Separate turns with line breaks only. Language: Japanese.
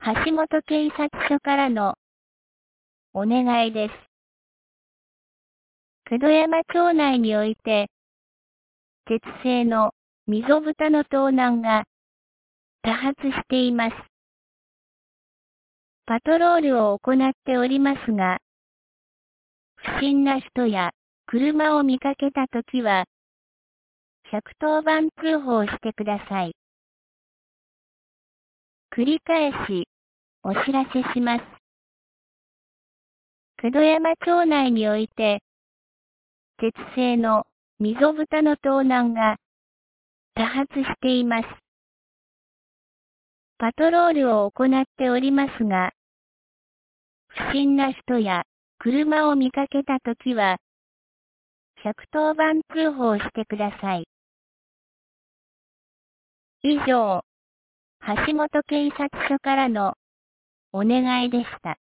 橋本警察署からのお願いです。九度山町内において、鉄製の溝蓋の盗難が多発しています。パトロールを行っておりますが、不審な人や車を見かけたときは、110番通報してください。繰り返しお知らせします。九度山町内において、鉄製の溝蓋の盗難が多発しています。パトロールを行っておりますが、不審な人や車を見かけたときは、110番通報してください。以上、橋本警察署からのお願いでした。